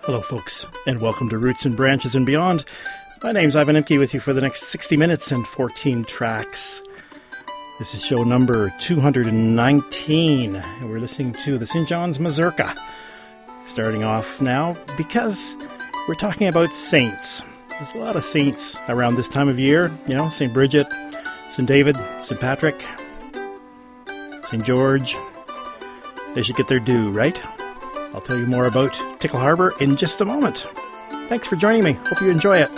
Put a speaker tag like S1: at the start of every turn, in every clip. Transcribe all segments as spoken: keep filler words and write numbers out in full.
S1: Hello, folks, and welcome to Roots and Branches and Beyond. My name's Ivan Imke with you for the next sixty minutes and fourteen tracks. This is show number two hundred nineteen, and we're listening to the Saint John's Mazurka. Starting off now, because we're talking about saints. There's a lot of saints around this time of year. You know, Saint Bridget, Saint David, Saint Patrick, Saint George. They should get their due, right? I'll tell you more about Tickle Harbour in just a moment. Thanks for joining me. Hope you enjoy it.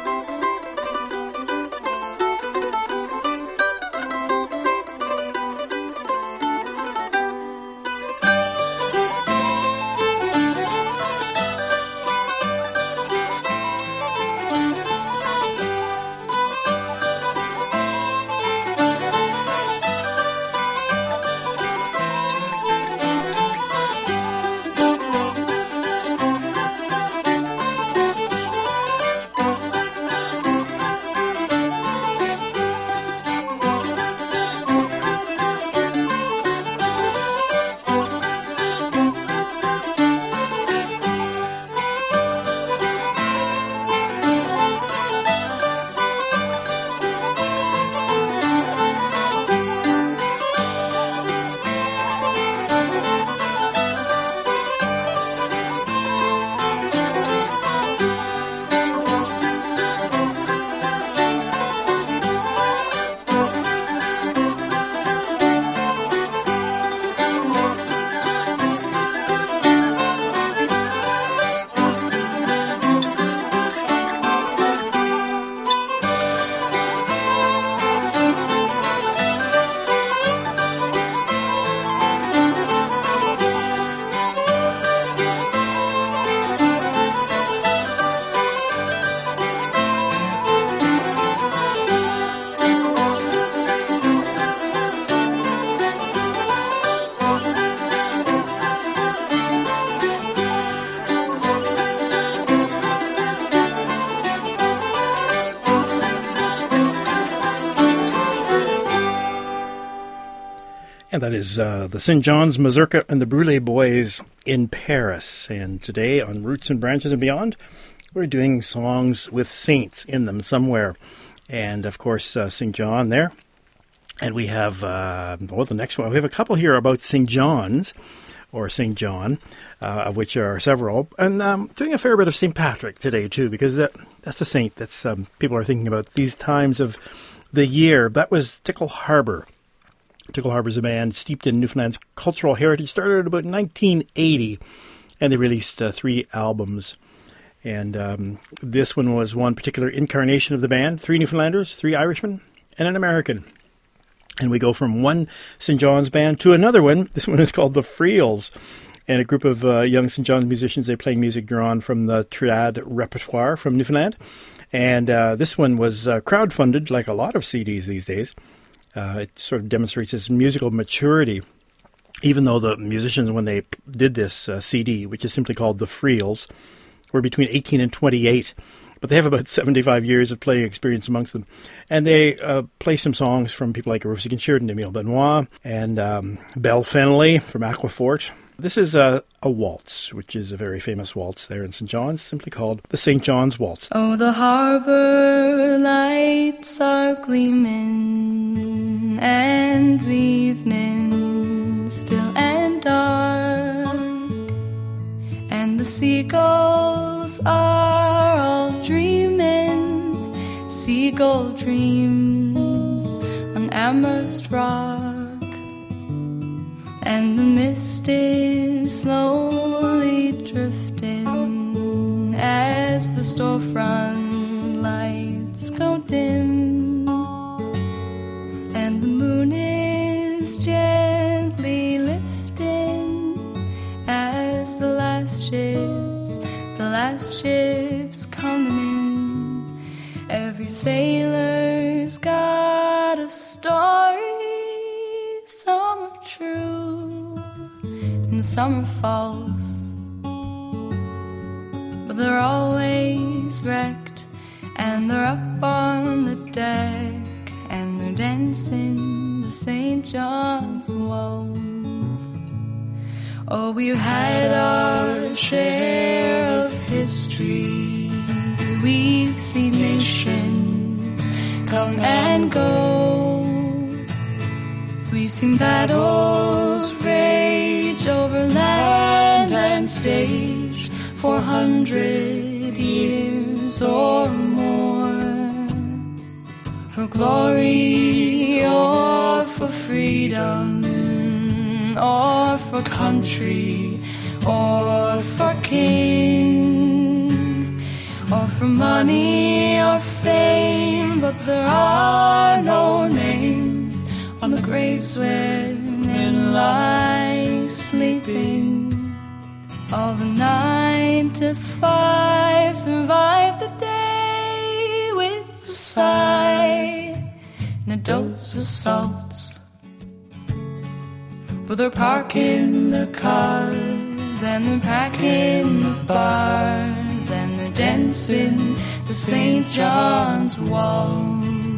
S1: And that is uh, the Saint John's Mazurka and the Brûlé Boys in Paris. And today on Roots and Branches and Beyond, we're doing songs with saints in them somewhere. And, of course, uh, Saint John there. And we have, uh, well, the next one, we have a couple here about Saint John's, or Saint John, uh, of which there are several. And um, doing a fair bit of Saint Patrick today, too, because that, that's a saint that um, people are thinking about these times of the year. That was Tickle Harbour. Tickle Harbour is a band steeped in Newfoundland's cultural heritage. Started at about nineteen eighty, and they released uh, three albums. And um, this one was one particular incarnation of the band. Three Newfoundlanders, three Irishmen, and an American. And we go from one Saint John's band to another one. This one is called the Freels, and a group of uh, young Saint John's musicians. They play music drawn from the triad repertoire from Newfoundland. And uh, this one was uh, crowdfunded, like a lot of C Ds these days. Uh, it sort of demonstrates its musical maturity, even though the musicians, when they did this uh, C D, which is simply called The Freels, were between eighteen and twenty-eight, but they have about seventy-five years of playing experience amongst them. And they uh, play some songs from people like Rufus Ginshard and Emile Benoit, and um, Belle Fennelly from Aquafort. This is a, a waltz, which is a very famous waltz there in Saint John's, simply called the Saint John's Waltz.
S2: Oh, the harbour lights are gleaming, and the evening still and dark, and the seagulls are all dreaming seagull dreams on Amherst Rock. And the mist is slowly drifting as the storefront lights go dim, and the moon is gently lifting as the last ships, the last ships coming in. Every sailor's got a story, some are true and some are false, but they're always wrecked, and they're up on the deck, and they're dancing the Saint John's waltz. Oh, we've had our share of history. We've seen nations come and go. We've seen battles rage over land and stage for a hundred years or more. For glory or for freedom, or for country, or for king, or for money or fame, but there are no names on the graves where men lie sleeping. All the nine to five survive the day with a sigh and a dose of salts. But they're parking their cars, and they're packing the bars, and they're dancing the Saint John's waltz.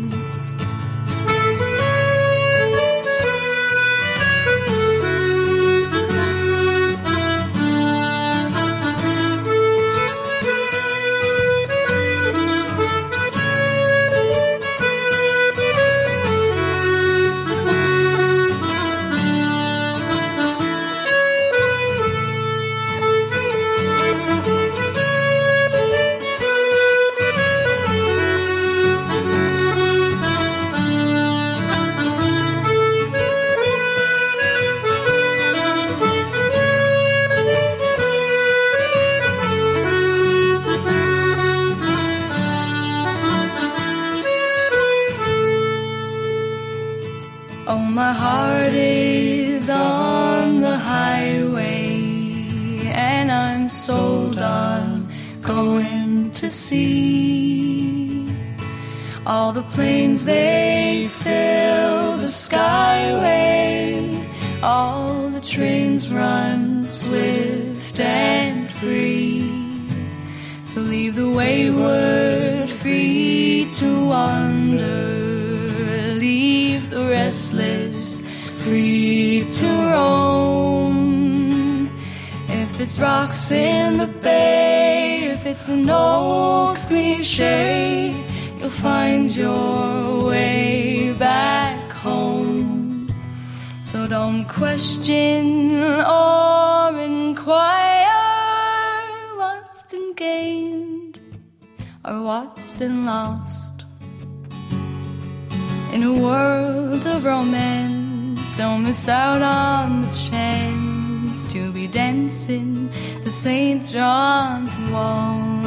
S2: Oh, my heart is on the highway, and I'm sold on going to see all the planes, they fill the skyway, all the trains run swift and free. So leave the wayward free to wander, leave the restless free to roam. If it's rocks in the bay, if it's an old cliche, you'll find your way back home. So don't question or inquire what's been gained or what's been lost. In a world of romance, don't miss out on the chance to be dancing the Saint John's waltz.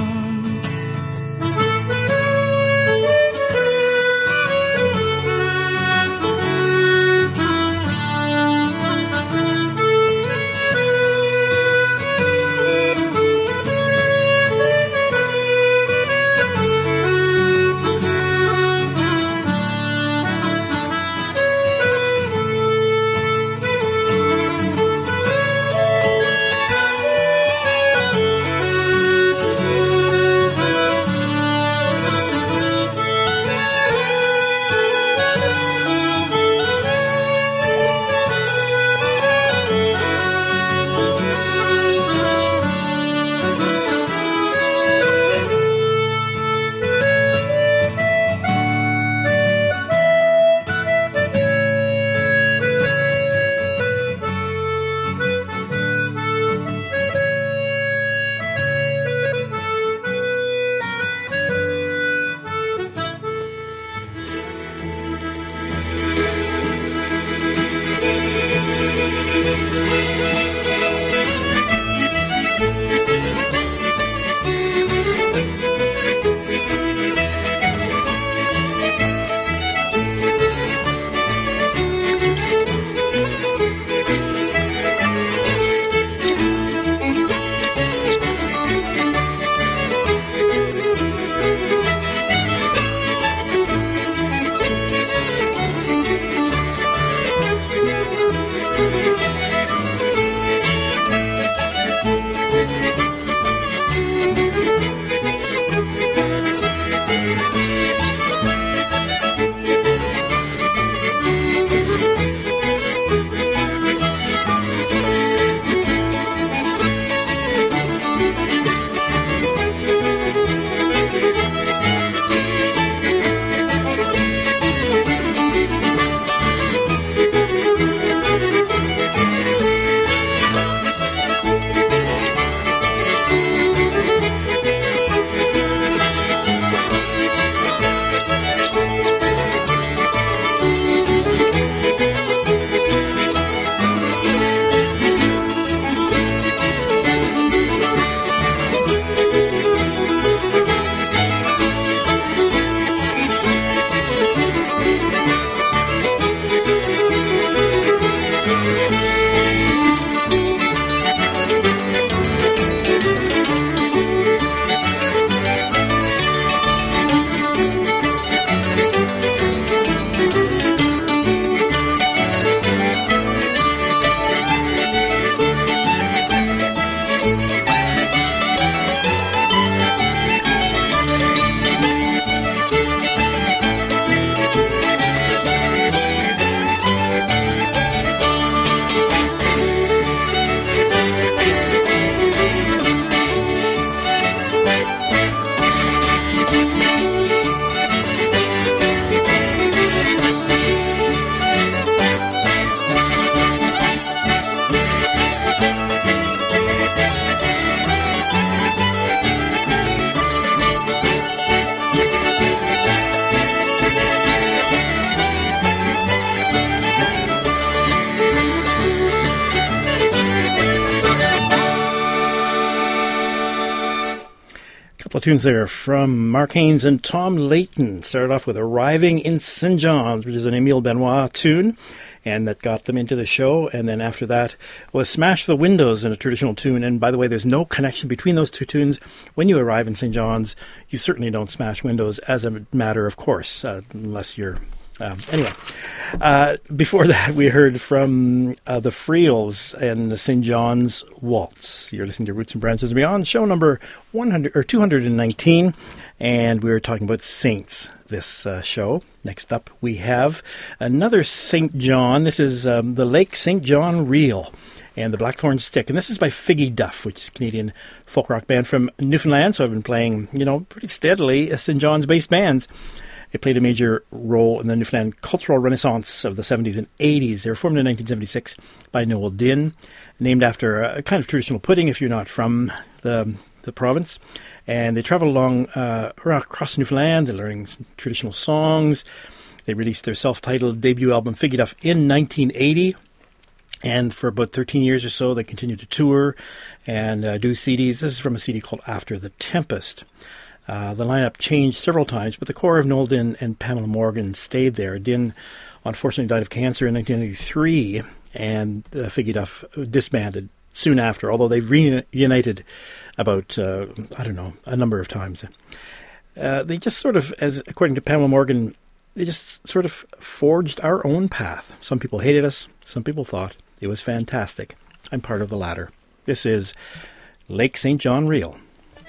S1: couple of tunes there from Mark Haynes and Tom Layton. Started off with Arriving in Saint John's, which is an Emile Benoit tune, and that got them into the show. And then after that was Smash the Windows, in a traditional tune. And by the way, there's no connection between those two tunes. When you arrive in Saint John's, you certainly don't smash windows as a matter of course, uh, unless you're... Um, anyway, uh, before that, we heard from uh, the Friels and the Saint John's Waltz. You're listening to Roots and Branches and Beyond, show number one hundred or two hundred nineteen, and we were talking about saints this uh, show. Next up, we have another Saint John. This is um, the Lake Saint John Reel and the Blackthorn Stick, and this is by Figgy Duff, which is a Canadian folk rock band from Newfoundland. So I've been playing, you know, pretty steadily Saint John's-based bands. They played a major role in the Newfoundland cultural renaissance of the seventies and eighties. They were formed in nineteen seventy-six by Noel Dinn, named after a kind of traditional pudding if you're not from the the province. And they traveled along uh, around across Newfoundland. They're learning traditional songs. They released their self-titled debut album, Figgy Duff, in nineteen eighty. And for about thirteen years or so, they continued to tour and uh, do C Ds. This is from a C D called After the Tempest. Uh, the lineup changed several times, but the core of Noel Dinn and Pamela Morgan stayed there. Dinn unfortunately died of cancer in nineteen ninety-three, and uh, Figgy Duff disbanded soon after, although they reunited about, uh, I don't know, a number of times. Uh, they just sort of, as according to Pamela Morgan, they just sort of forged our own path. Some people hated us. Some people thought it was fantastic. I'm part of the latter. This is Lake Saint John Reel.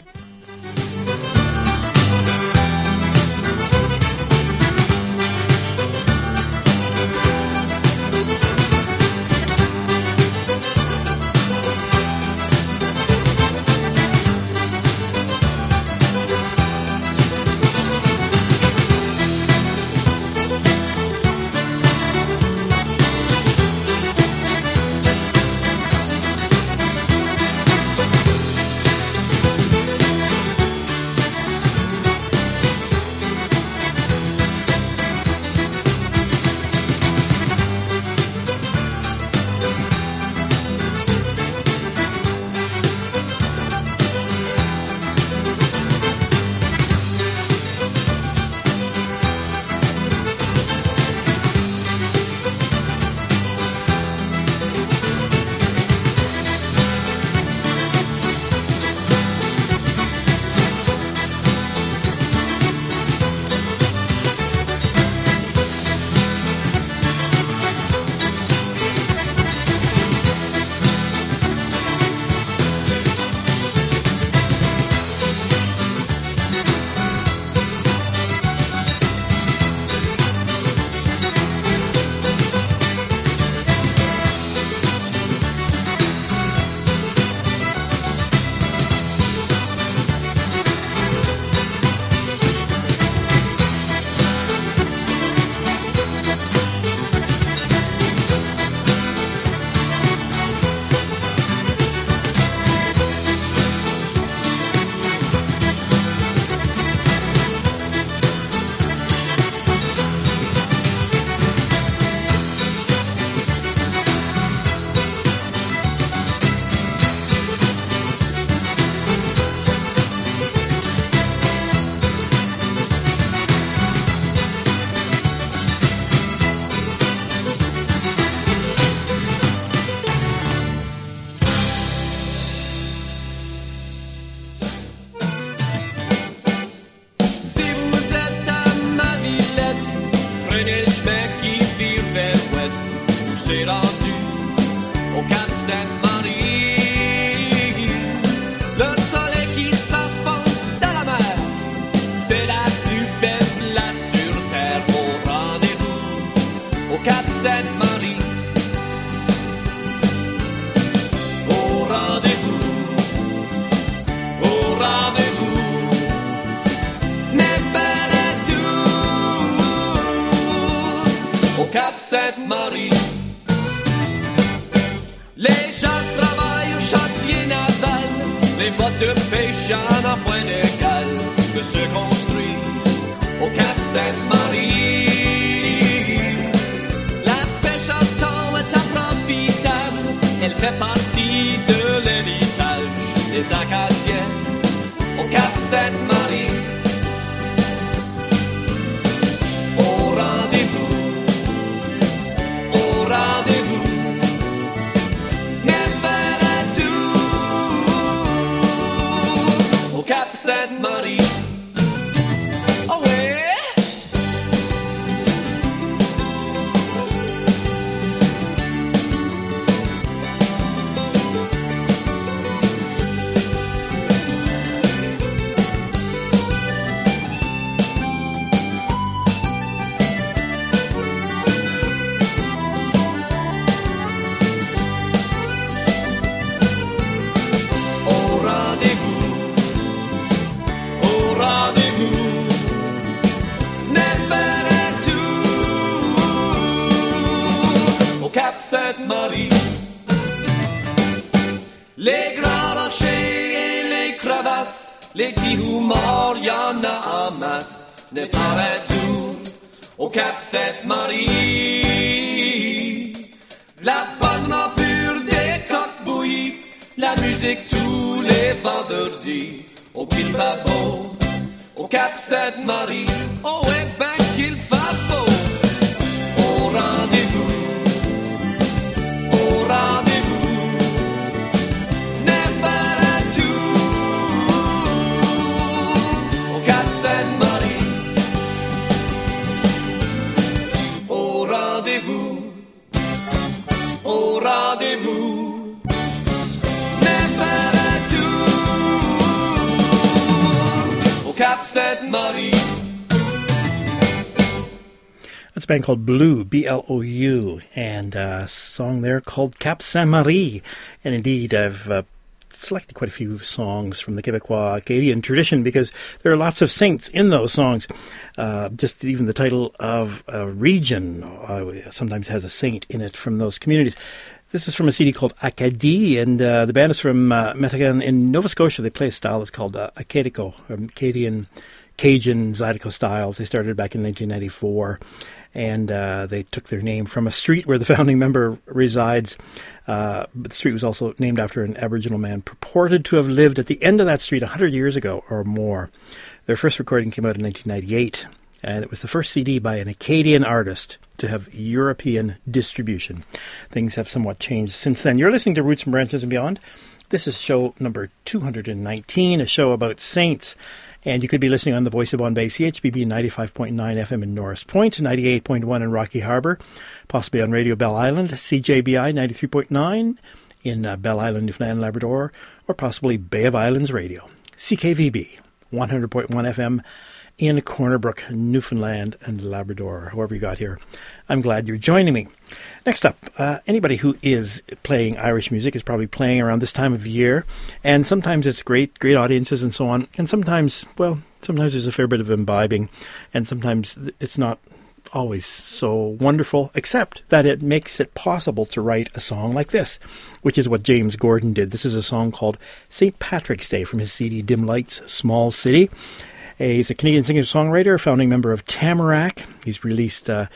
S3: Sainte-Marie. Les gens travaillent au chantier naval, les bottes de pêche en point d'égal de se construire au Cap Sainte-Marie. La pêche en temps est profitable, elle fait partie de l'héritage des Acadiens au Cap Sainte-Marie. Sainte-Marie. Les grands rochers et les crevasses, les petits morts, y'en a en masse. Ne ferait tout au Cap Sainte-Marie. La bonne pure des coques bouillies, la musique tous les vendredis. Oh qu'il fait beau au Cap Sainte-Marie. Oh et ben qu'il fait beau. Au rendez-vous, au rendez-vous, never à tout au Cap Sainte-Marie. Au rendez-vous, au rendez-vous, never à tout au Cap Sainte-Marie.
S1: That's a band called Blue, B L O U, and a song there called Cap Sainte-Marie. And indeed, I've uh, selected quite a few songs from the Quebecois Acadian tradition because there are lots of saints in those songs. Uh, just even the title of a region uh, sometimes has a saint in it from those communities. This is from a C D called Acadie, and uh, the band is from uh, Métégan in Nova Scotia. They play a style that's called uh, Acadico, or Acadian, Cajun, Zydeco styles. They started back in nineteen ninety-four. And uh, they took their name from a street where the founding member resides. Uh, but the street was also named after an Aboriginal man purported to have lived at the end of that street one hundred years ago or more. Their first recording came out in nineteen ninety-eight, and it was the first C D by an Acadian artist to have European distribution. Things have somewhat changed since then. You're listening to Roots and Branches and Beyond. This is show number two hundred nineteen, a show about saints. And you could be listening on the Voice of Bombay, C H B B ninety-five point nine F M in Norris Point, ninety-eight point one in Rocky Harbour, possibly on Radio Bell Island, C J B I ninety-three point nine in uh, Bell Island, Newfoundland, Labrador, or possibly Bay of Islands Radio, C K V B one hundred point one F M in Corner Brook, Newfoundland and Labrador, however you got here. I'm glad you're joining me. Next up, uh, anybody who is playing Irish music is probably playing around this time of year, and sometimes it's great, great audiences and so on, and sometimes, well, sometimes there's a fair bit of imbibing, and sometimes it's not always so wonderful, except that it makes it possible to write a song like this, which is what James Gordon did. This is a song called Saint Patrick's Day from his C D Dim Lights, Small City. He's a Canadian singer-songwriter, founding member of Tamarack. He's released uh,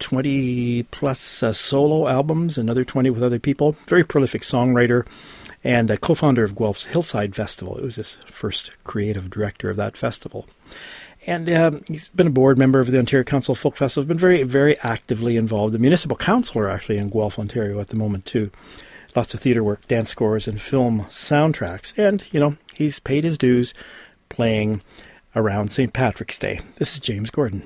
S1: twenty-plus uh, solo albums, another twenty with other people. Very prolific songwriter and a co-founder of Guelph's Hillside Festival. It was his first creative director of that festival. And uh, he's been a board member of the Ontario Council of Folk Festivals, been very, very actively involved. A municipal councillor, actually, in Guelph, Ontario at the moment, too. Lots of theatre work, dance scores, and film soundtracks. And, you know, he's paid his dues playing around Saint Patrick's Day. This is James Gordon.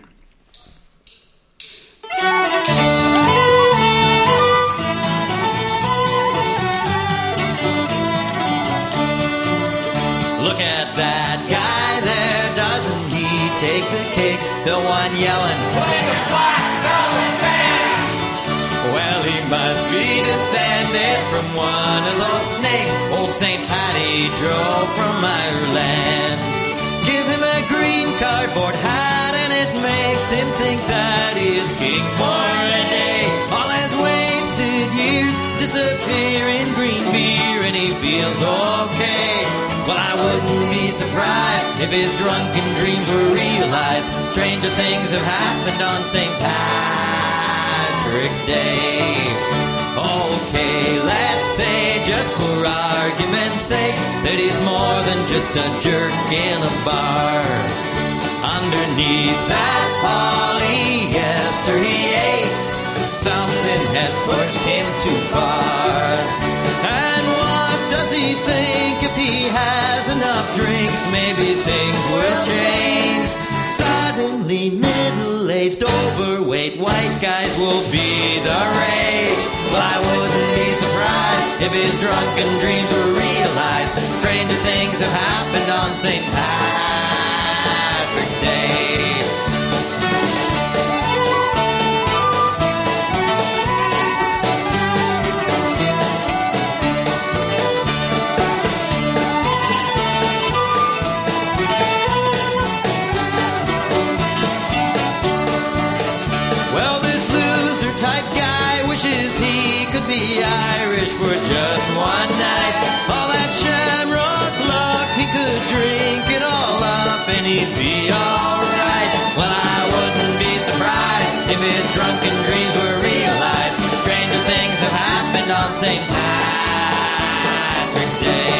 S4: Look at that guy there, doesn't he take the cake? The one yelling, "Play the black velvet band!" Well, he must be descended from one of those snakes old Saint Patty drove from Ireland. Give him a green cardboard hat and it makes him think that he is king for a day. All his wasted years disappear in green beer and he feels okay. Well, I wouldn't be surprised if his drunken dreams were realized. Stranger things have happened on Saint Patrick's Day. Okay, let's say, just for argument's sake, that he's more than just a jerk in a bar. Underneath that polyester he aches, something has pushed him too far. And what does he think if he has enough drinks? Maybe things will change. Suddenly middle-aged, overweight white guys will be the rage. Well, I wouldn't be surprised if his drunken dreams were realized. Stranger things have happened on Saint Patrick's Day. Well, this loser type guy wishes he could be Irish for just one night. All that shamrock luck, he could drink it all up and he'd be alright. Well, I wouldn't be surprised if his drunken dreams were realized. Stranger things have happened on Saint Patrick's Day.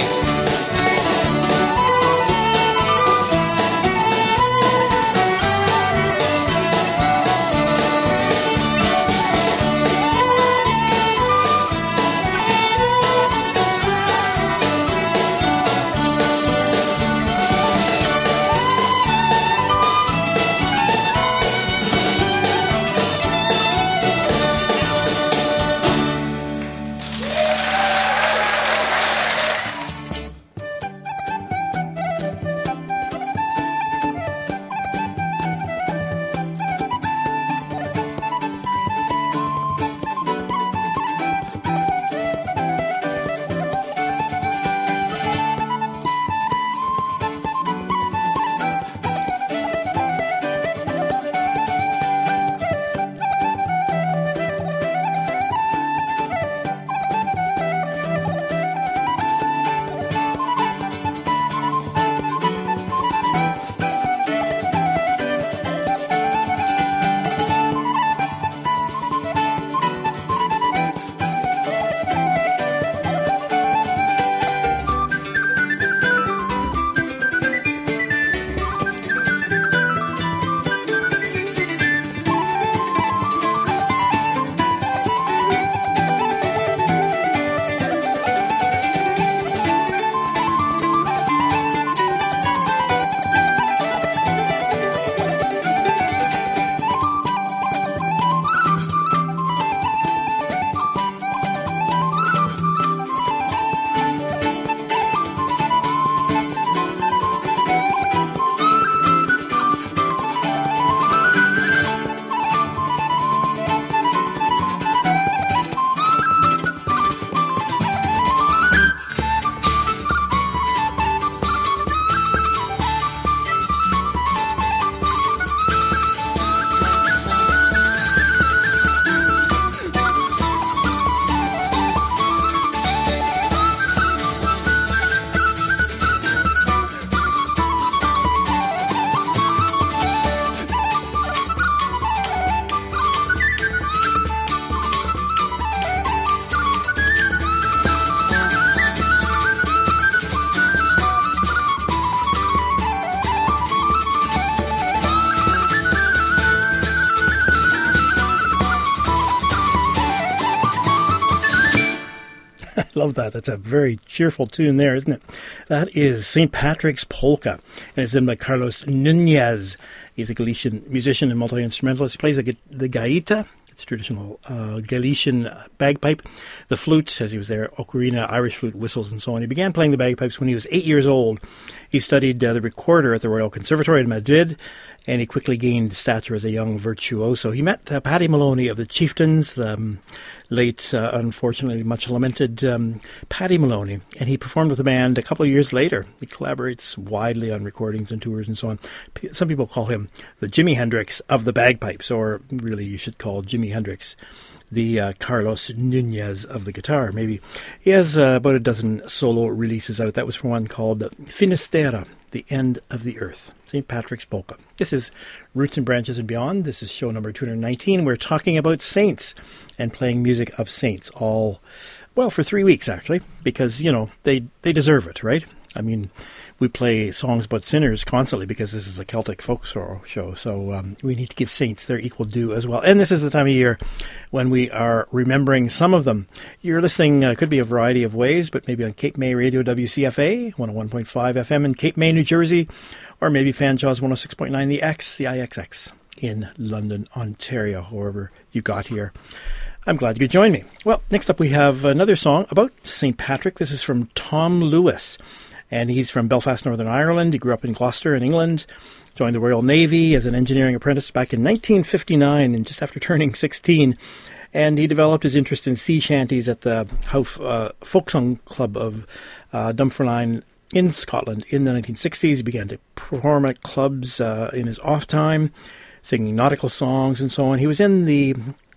S1: Love that. That's a very cheerful tune there, isn't it? That is Saint Patrick's Polka, and it's in by Carlos Nunez. He's a Galician musician and multi-instrumentalist. He plays the, the gaita. It's a traditional uh, Galician bagpipe. The flute, as he was there, ocarina, Irish flute, whistles, and so on. He began playing the bagpipes when he was eight years old. He studied uh, the recorder at the Royal Conservatory in Madrid, and he quickly gained stature as a young virtuoso. He met uh, Paddy Maloney of the Chieftains, the um, late, uh, unfortunately much lamented um, Paddy Maloney, and he performed with the band a couple of years later. He collaborates widely on recordings and tours and so on. P- some people call him the Jimi Hendrix of the bagpipes, or really you should call Jimi Hendrix the uh, Carlos Nunez of the guitar, maybe. He has uh, about a dozen solo releases out. That was for one called Finisterre, The End of the Earth, Saint Patrick's Polka. This is Roots and Branches and Beyond. This is show number two hundred nineteen. We're talking about saints and playing music of saints all, well, for three weeks, actually, because, you know, they, they deserve it, right? I mean, we play songs about sinners constantly because this is a Celtic folk show, so um, we need to give saints their equal due as well. And this is the time of year when we are remembering some of them. You're listening, uh, could be a variety of ways, but maybe on Cape May Radio W C F A, one oh one point five F M in Cape May, New Jersey, or maybe Fanjaws one oh six point nine, the X, the I X X in London, Ontario, however you got here. I'm glad you could join me. Well, next up we have another song about Saint Patrick. This is from Tom Lewis. And he's from Belfast, Northern Ireland. He grew up in Gloucester in England, joined the Royal Navy as an engineering apprentice back in nineteen fifty-nine, and just after turning sixteen. And he developed his interest in sea shanties at the Howth uh, Folk Song Club of uh, Dunfermline in Scotland in the nineteen sixties. He began to perform at clubs uh, in his off time, singing nautical songs and so on. He was in the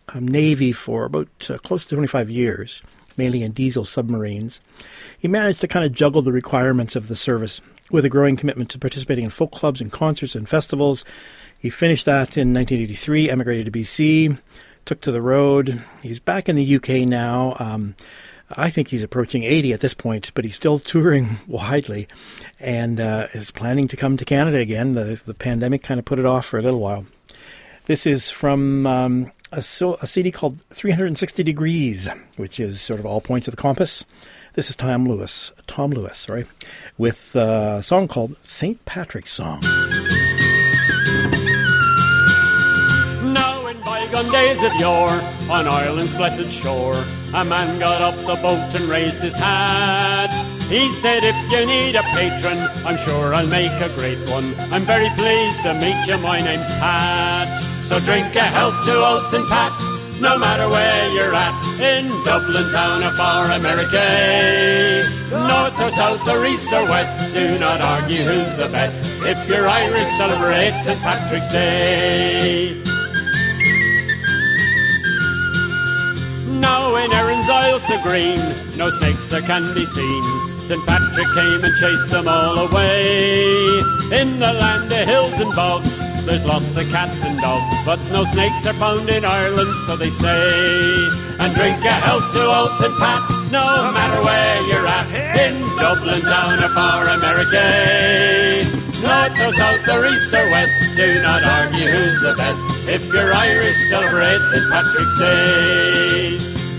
S1: um, Navy for about uh, close to twenty-five years, mainly in diesel submarines. He managed to kind of juggle the requirements of the service with a growing commitment to participating in folk clubs and concerts and festivals. He finished that in nineteen eighty-three, emigrated to B C, took to the road. He's back in the U K now. Um, I think he's approaching eighty at this point, but he's still touring widely and uh, is planning to come to Canada again. The, the pandemic kind of put it off for a little while. This is from um, a, a C D called three sixty degrees, which is sort of all points of the compass. This is Tom Lewis, Tom Lewis, sorry, with a song called Saint Patrick's Song.
S5: Now in bygone days of yore, on Ireland's blessed shore, a man got off the boat and raised his hat. He said, if you need a patron, I'm sure I'll make a great one. I'm very pleased to meet you, my name's Pat. So drink a health to old Saint Pat, no matter where you're at, in Dublin town or far America. North or south or east or west, do not argue who's the best. If you're Irish, celebrate Saint Patrick's Day. Now in Erin's Isle so green, no snakes there can be seen. Saint Patrick came and chased them all away. In the land of hills and bogs, there's lots of cats and dogs, but no snakes are found in Ireland, so they say. And drink a health to old Saint Pat, no matter where you're at, in Dublin town or far America. North or south or east or west, do not argue who's the best. If you're Irish, celebrate Saint Patrick's Day.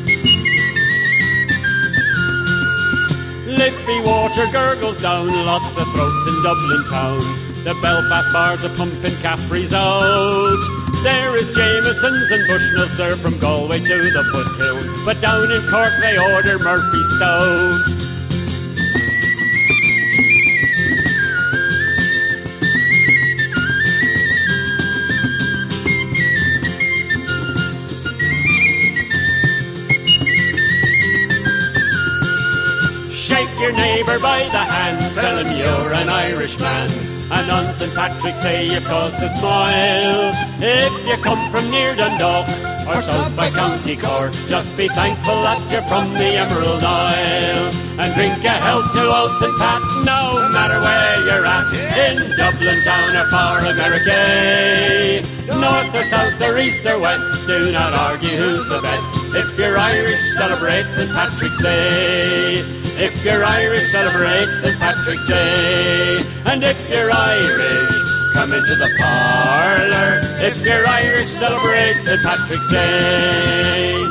S5: Liffey water gurgles down lots of throats in Dublin town. The Belfast bars are pumping Caffrey's out. There is Jameson's and Bushnell served from Galway to the foothills, but down in Cork they order Murphy Stout. Your neighbour by the hand, tell him you're an Irishman, and on Saint Patrick's Day you've cause to smile. If you come from near Dundalk or south by County Cork, just be thankful that you're from the Emerald Isle. And drink a health to old Saint Pat, no matter where you're at, in Dublin town or far America. North or south or east or west, do not argue who's the best. If you're Irish, celebrate Saint Patrick's Day. If you're Irish, celebrate Saint Patrick's Day. And if you're Irish, come into the parlour. If you're Irish, celebrate Saint Patrick's Day.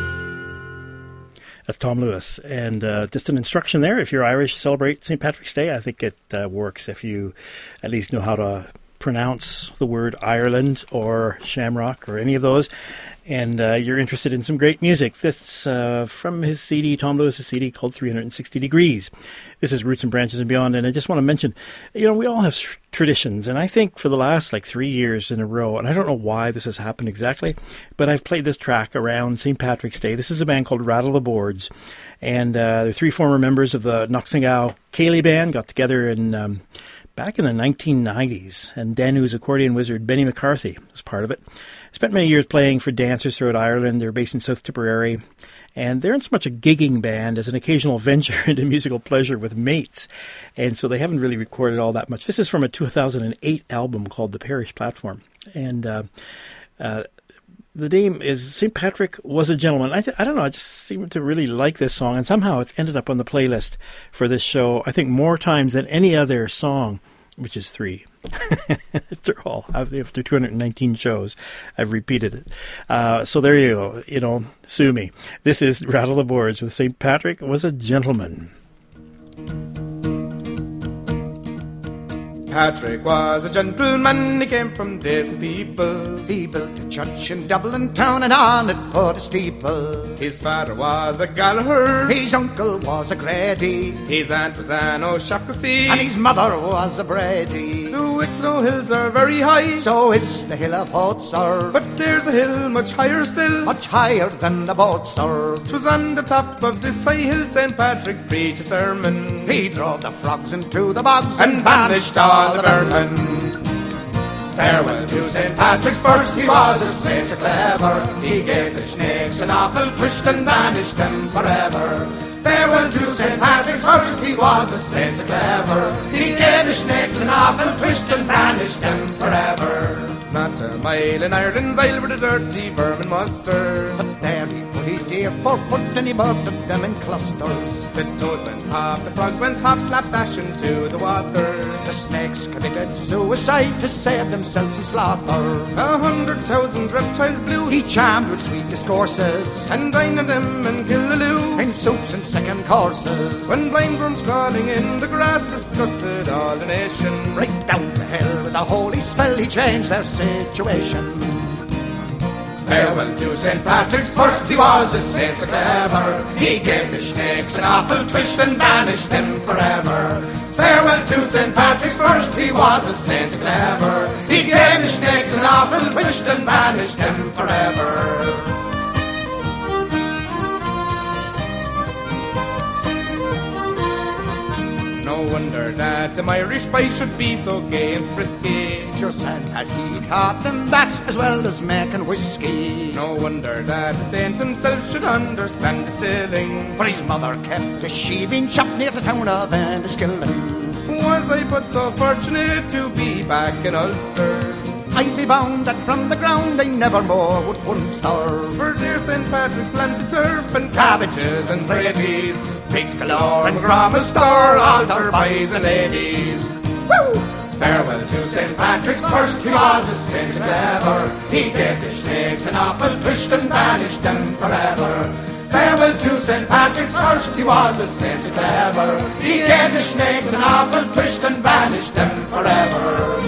S1: That's Tom Lewis. And uh, just an instruction there, if you're Irish, celebrate Saint Patrick's Day. I think it uh, works if you at least know how to pronounce the word Ireland or Shamrock or any of those. And uh, you're interested in some great music. This uh, from his C D, Tom Lewis' C D called three sixty degrees. This is Roots and Branches and Beyond. And I just want to mention, you know, we all have traditions. And I think for the last like three years in a row, and I don't know why this has happened exactly, but I've played this track around Saint Patrick's Day. This is a band called Rattle the Boards. And uh, they're three former members of the Knocksingow Ceilidh Band, got together in um, back in the nineteen nineties. And Danu's accordion wizard, Benny McCarthy, was part of it. Spent many years playing for dancers throughout Ireland. They're based in South Tipperary. And they're in so much a gigging band as an occasional venture into musical pleasure with mates. And so they haven't really recorded all that much. This is from a two thousand eight album called The Parish Platform. And uh, uh, the name is Saint Patrick Was a Gentleman. I, th- I don't know, I just seem to really like this song. And somehow it's ended up on the playlist for this show, I think, more times than any other song, which is three. After all, after two hundred nineteen shows, I've repeated it. Uh, so there you go. You know, sue me. This is Rattle the Boards with Saint Patrick Was a Gentleman.
S6: Patrick was a gentleman, he came from decent people. He built a church in Dublin town and on it put a steeple. His father was a Gallagher, his uncle was a Grady, his aunt was an O'Shaughnessy, and his mother was a Brady. The Wicklow hills are very high, so is the hill of Howth, sir. But there's a hill much higher still, much higher than the boat, sir. 'Twas on the top of this high hill Saint Patrick preached a sermon. He drove the frogs into the bogs and banished all the vermin. Farewell to Saint Patrick's first, he was a saint so clever. He gave the snakes an awful twist and vanished them forever. Farewell to Saint Patrick's first, he was a saint so clever. He gave the snakes an awful twist and vanished them forever. Not a mile in Ireland's isle where the dirty vermin muster, but there he put his dear four foot and he murdered them in clusters. The toads went hop, the frogs went hop, slap dash into the water. The snakes committed suicide to save themselves from slaughter. A hundred thousand reptiles blew, he charmed with sweet discourses, and dined on them and Killaloe in soups and second courses. When blind worms crawling in the grass disgusted all the nation, right down the hill with a holy spell he changed their situation. Farewell to Saint Patrick's first, he was a saint so clever. He gave the snakes an awful twist and banished them forever. Farewell to Saint Patrick's first, he was a saint so clever. He gave the snakes an awful twist and banished them forever. No wonder that them Irish boys should be so gay and frisky. Your saint had he taught them that as well as making whiskey. No wonder that the saint himself should understand distilling, for his mother kept a sheaving shop near the town of Enniskillen. Was I but so fortunate to be back in Ulster, I'd be bound that from the ground I never more would one stir. For dear Saint Patrick planted turf and cabbages and praties, pigs galore and grammar store, altar boys and ladies. Woo! Farewell to Saint Patrick's first, he was a saint so clever. He gave the snakes an awful twist and banished them forever. Farewell to Saint Patrick's first, he was a saint so clever. He gave the snakes an awful twist and banished them forever.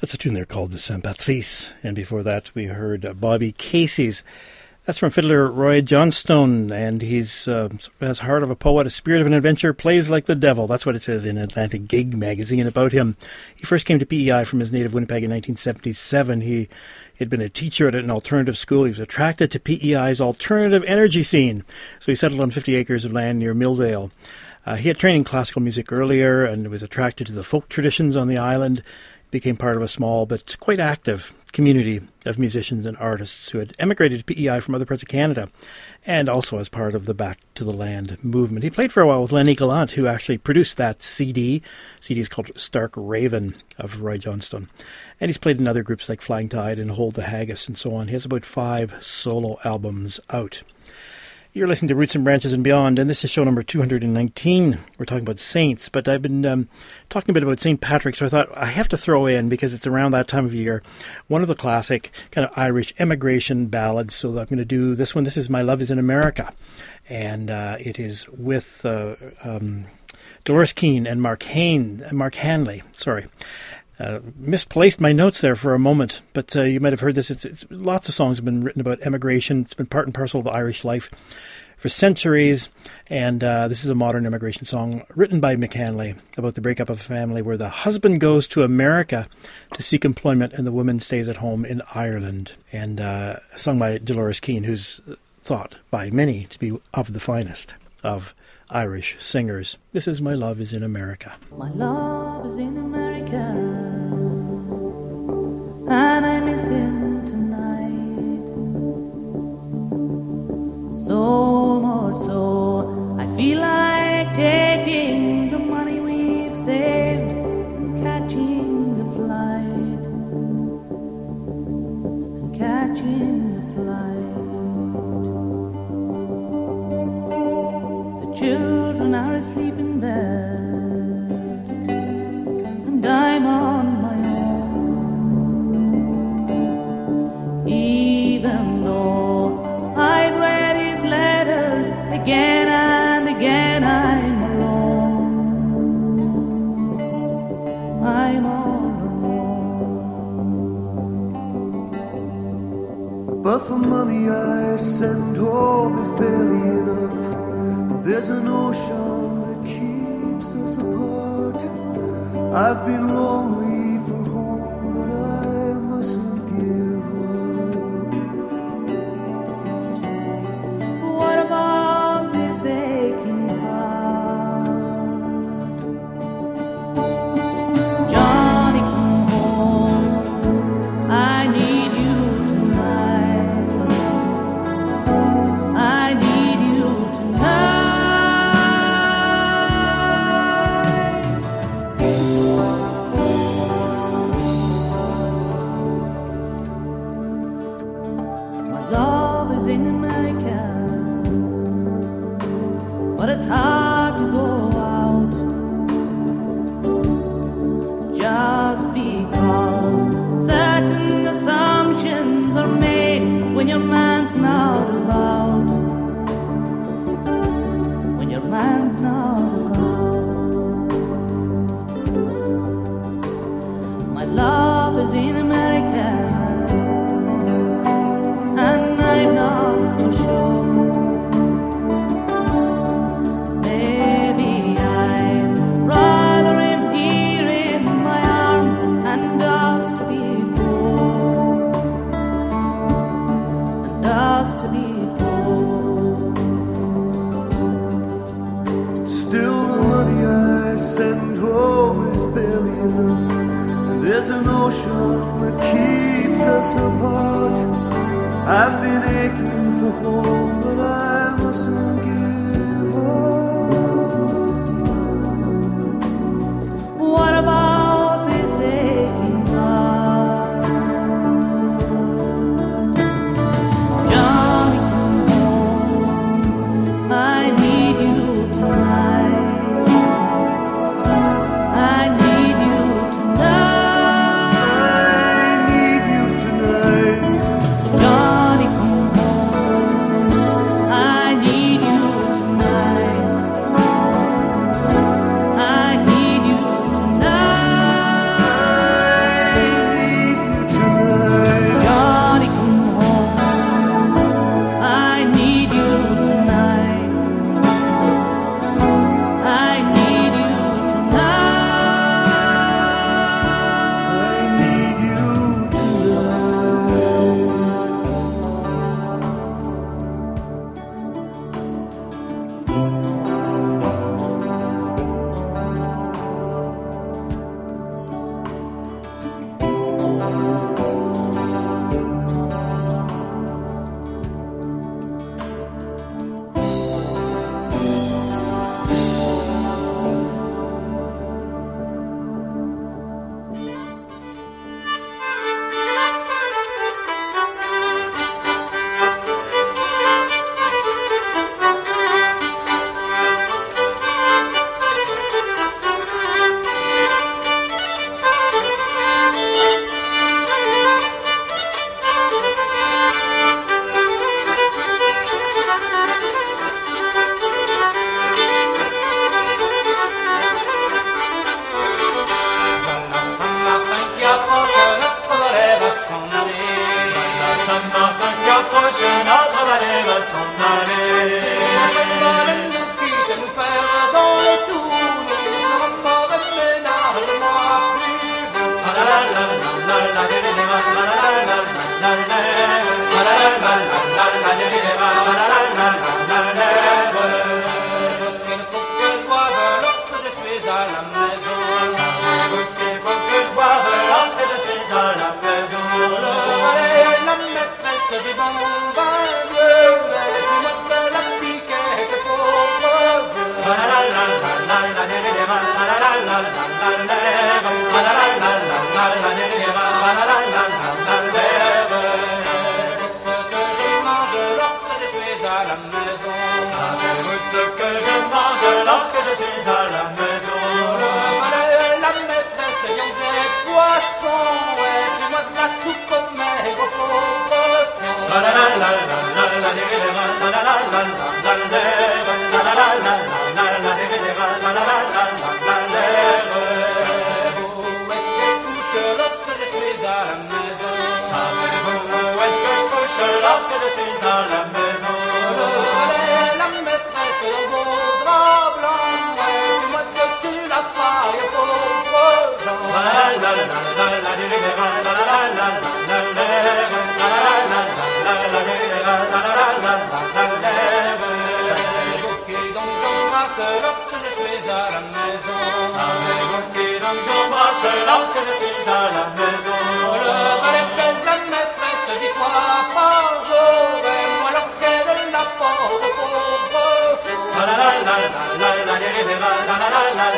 S1: That's a tune there called the Saint Patrice. And before that, we heard uh, Bobby Casey's. That's from fiddler Roy Johnstone, and he's uh, has heart of a poet, a spirit of an adventure, plays like the devil. That's what it says in Atlantic Gig magazine about him. He first came to P E I from his native Winnipeg in nineteen seventy-seven. He had been a teacher at an alternative school. He was attracted to P E I's alternative energy scene, so he settled on fifty acres of land near Milldale. Uh, he had trained in classical music earlier and was attracted to the folk traditions on the island. Became part of a small but quite active community of musicians and artists who had emigrated to P E I from other parts of Canada, and also as part of the Back to the Land movement. He played for a while with Lenny Gallant, who actually produced that C D. C D is called Stark Raven of Roy Johnstone. And he's played in other groups like Flying Tide and Hold the Haggis and so on. He has about five solo albums out. You're listening to Roots and Branches and Beyond, and this is show number two hundred nineteen. We're talking about saints, but I've been um, talking a bit about Saint Patrick, so I thought I have to throw in, because it's around that time of year, one of the classic kind of Irish emigration ballads. So I'm going to do this one. This is My Love is in America, and uh, it is with uh, um, Dolores Keane and Mark Hain, Mark Hanley. Sorry. Uh, misplaced my notes there for a moment, but uh, you might have heard this. It's, it's, lots of songs have been written about emigration. It's been part and parcel of Irish life for centuries, and uh, this is a modern immigration song written by Mick Hanley about the breakup of a family where the husband goes to America to seek employment and the woman stays at home in Ireland, and uh, sung by Dolores Keane, who's thought by many to be of the finest of Irish singers. This is My Love is in America.
S2: My love is in America, and I miss him tonight. So much so, I feel like taking the money we've saved and catching the flight, and catching the flight. The children are asleep in bed, and I'm on my own. Even though I'd read his letters again and again, I'm alone. I'm all alone.
S7: But the money I send home is barely enough. There's an ocean that keeps us apart. I've been lonely for home, but I mustn't give up.
S2: What about this aching heart? Johnny, come home. I need you tonight. I need you tonight. But it's hard to go out just because certain assumptions are made when your man's not about. When your man's not about. My love is in America, and I'm not so sure.
S7: Send home is barely enough. There's an ocean that keeps us apart. I've been aching for home, but I mustn't give up.
S2: What about this aching heart? Johnny, come home. I need you tonight. You
S8: je mange lorsque je suis à la maison.
S9: La maîtresse viande et poissons, et puis moi de la soupe aux maigres pauvres fonds. La la la la la la la la la la la la la
S8: lorsque je suis à la maison.
S9: La maîtresse au beau drap blanc, et moi dessus la paille aux pauvres gens. La la la la la la la la la lorsque je suis à la maison.
S8: Donc j'embrasse lorsque je suis à la maison.
S9: Le balai baise la maîtresse dix fois par jour, et moi l'orgueil de la porte aux pauvres fous.
S8: La la la la la la la la la la la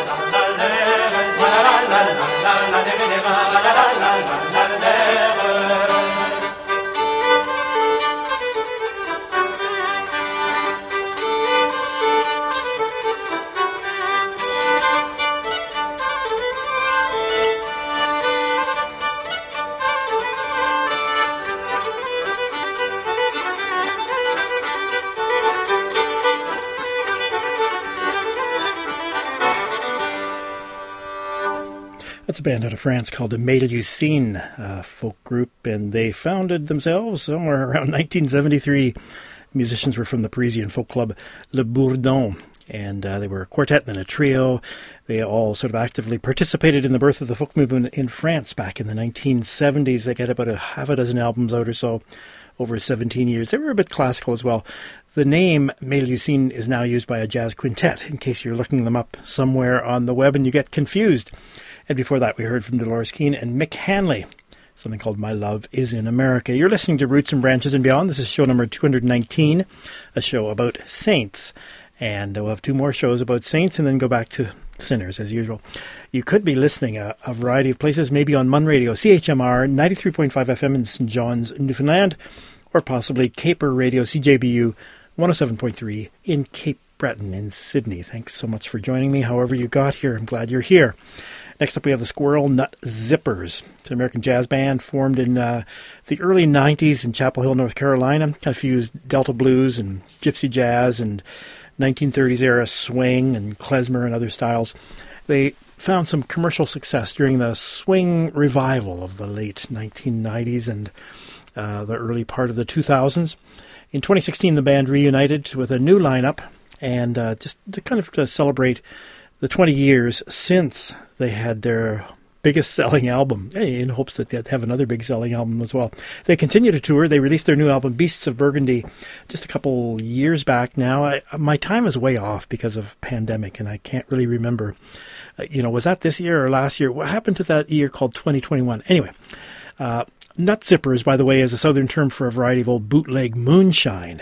S1: That's a band out of France called the Mélusine, a folk group, and they founded themselves somewhere around nineteen seventy-three. Musicians were from the Parisian folk club Le Bourdon, and uh, they were a quartet and a trio. They all sort of actively participated in the birth of the folk movement in France back in the nineteen seventies. They got about a half a dozen albums out or so over seventeen years. They were a bit classical as well. The name Mélusine is now used by a jazz quintet, in case you're looking them up somewhere on the web and you get confused. And before that, we heard from Dolores Keane and Mick Hanley, something called My Love Is in America. You're listening to Roots and Branches and Beyond. This is show number two hundred nineteen, a show about saints. And we'll have two more shows about saints and then go back to sinners, as usual. You could be listening a, a variety of places, maybe on Mun Radio, C H M R, ninety-three point five F M in Saint John's, Newfoundland, or possibly Caper Radio, C J B U, one oh seven point three in Cape Breton in Sydney. Thanks so much for joining me, however you got here. I'm glad you're here. Next up, we have the Squirrel Nut Zippers. It's an American jazz band formed in uh, the early nineties in Chapel Hill, North Carolina. Kind of fused Delta blues and gypsy jazz and nineteen thirties era swing and klezmer and other styles. They found some commercial success during the swing revival of the late nineteen nineties and uh, the early part of the two thousands. In twenty sixteen, the band reunited with a new lineup, and uh, just to kind of to celebrate the twenty years since they had their biggest selling album, in hopes that they'd have another big selling album as well. They continue to tour. They released their new album, Beasts of Burgundy, just a couple years back now. I, my time is way off because of pandemic, and I can't really remember. Uh, you know, was that this year or last year? What happened to that year called twenty twenty-one? Anyway, uh, Nut Zippers, by the way, is a southern term for a variety of old bootleg moonshine.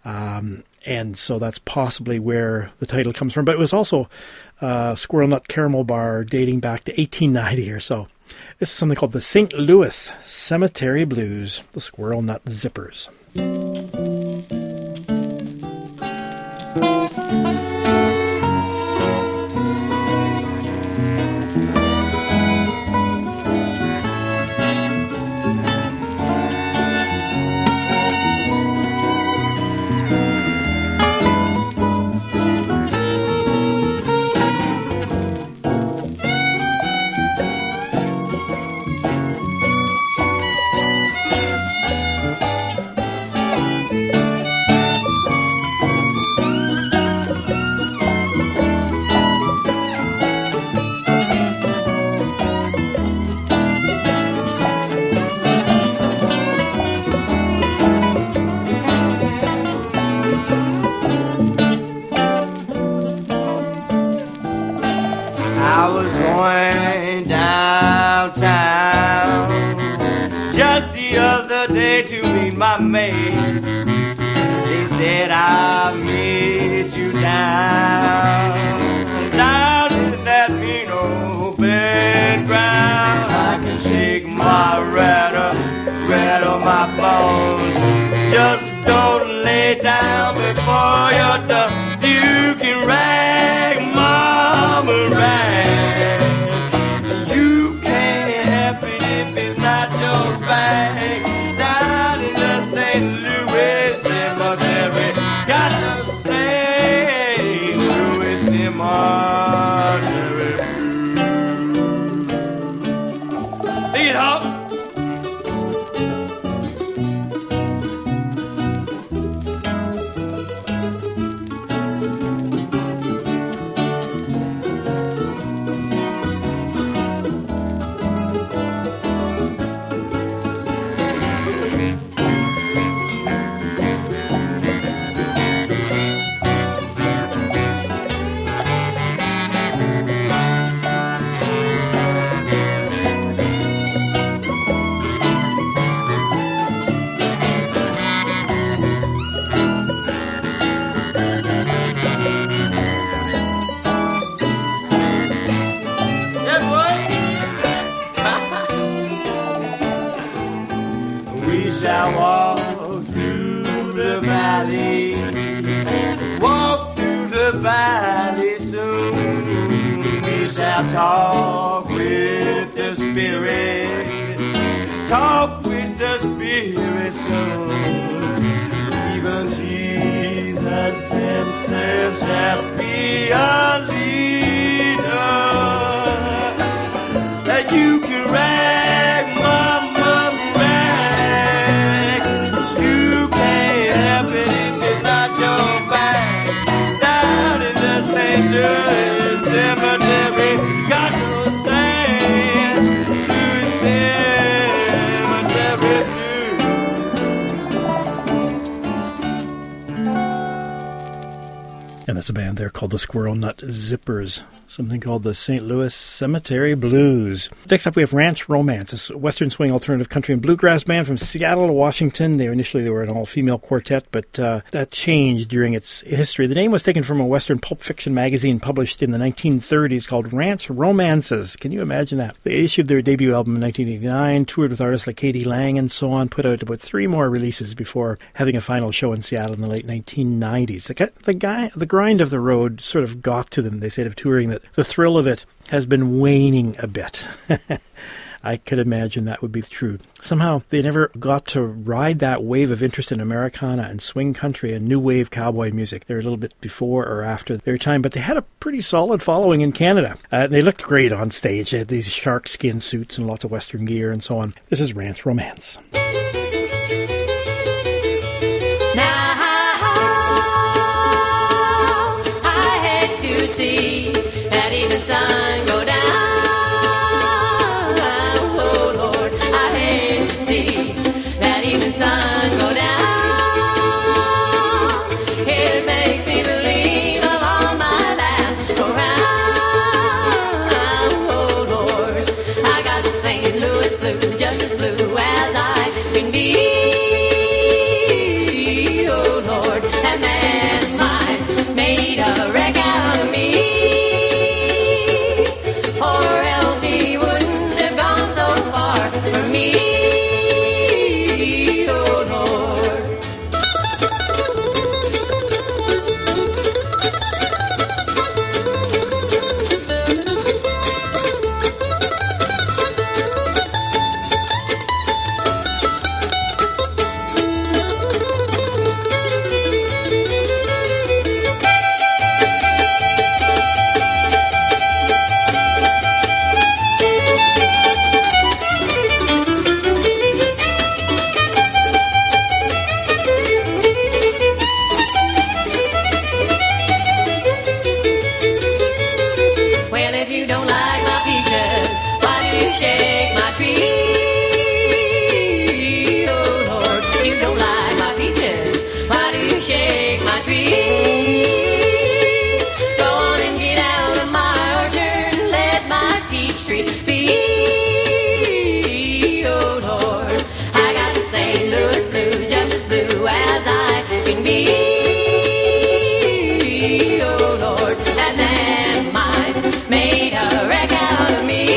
S1: Um, and so that's possibly where the title comes from. But it was also uh, Squirrel Nut Caramel Bar dating back to eighteen ninety or so. This is something called the Saint Louis Cemetery Blues, the Squirrel Nut Zippers.
S10: To meet my mates, they said I'll meet you down, down in that mean open ground. I can shake my rattle, rattle my bones. Just don't lay down before you're done. You can Now talk with the Spirit, talk with the Spirit, son. Even Jesus himself shall be a leader. That you can rag, mama, rag. You can't help it if it's not your bag. Down in the Saint Louis Cemetery, got no Saint Louis Cemetery
S1: blues. And that's a band there called the Squirrel Nut Zippers. Something called the Saint Louis Cemetery Blues. Next up we have Ranch Romance, a western swing alternative country and bluegrass band from Seattle, Washington. They initially they were an all-female quartet, but uh, that changed during its history. The name was taken from a western pulp fiction magazine published in the nineteen thirties called Ranch Romances. Can you imagine that? They issued their debut album in nineteen eighty-nine, toured with artists like Katie Lang and so on, put out about three more releases before having a final show in Seattle in the late nineteen nineties. The, the, guy, the grind of the road sort of got to them. They said of touring that the thrill of it has been waning a bit. I could imagine that would be true. Somehow they never got to ride that wave of interest in Americana and swing country and new wave cowboy music. They're a little bit before or after their time, but they had a pretty solid following in Canada. Uh, they looked great on stage. They had these shark skin suits and lots of western gear and so on. This is Ranch Romance.
S2: See that evening sun go down. Oh Lord, I hate to see that evening sun go down. It makes me believe I'm on my last go round. Oh Lord, I got the Saint Louis blues, just as blue as I can be. Oh Lord, that man mine made a wreck out of me. Or else he wouldn't have gone so far from me, oh Lord. Shake my tree, oh Lord, you don't like my peaches. Why do you shake my tree? Go on and get out of my orchard and let my peach tree be. Oh Lord, I got the Saint Louis blues, just as blue as I can be. Oh Lord, that man mine made a wreck out of me.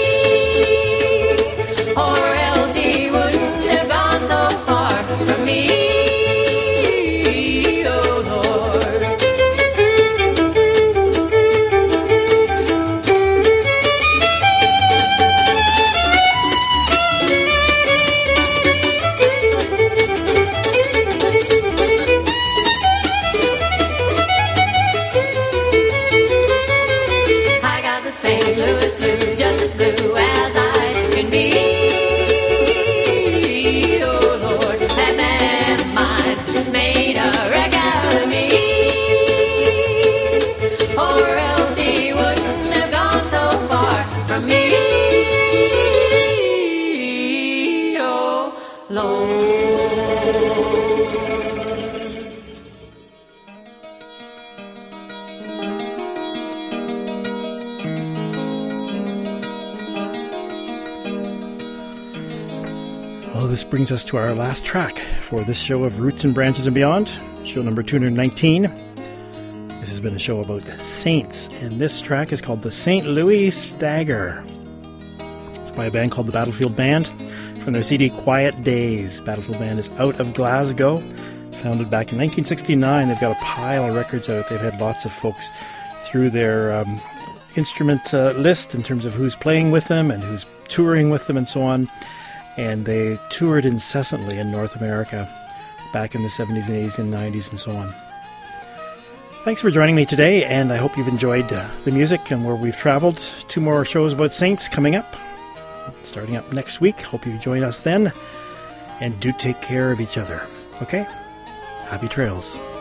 S1: This brings us to our last track for this show of Roots and Branches and Beyond, show number two hundred nineteen. This has been a show about saints, and this track is called the Saint Louis Stagger. It's by a band called the Battlefield Band from their C D Quiet Days. Battlefield Band is out of Glasgow, founded back in nineteen sixty-nine. They've got a pile of records out. They've had lots of folks through their um, instrument uh, list in terms of who's playing with them and who's touring with them and so on. And they toured incessantly in North America back in the seventies and eighties and nineties and so on. Thanks for joining me today, and I hope you've enjoyed uh, the music and where we've traveled. Two more shows about Saints coming up, starting up next week. Hope you join us then, and do take care of each other. Okay? Happy trails.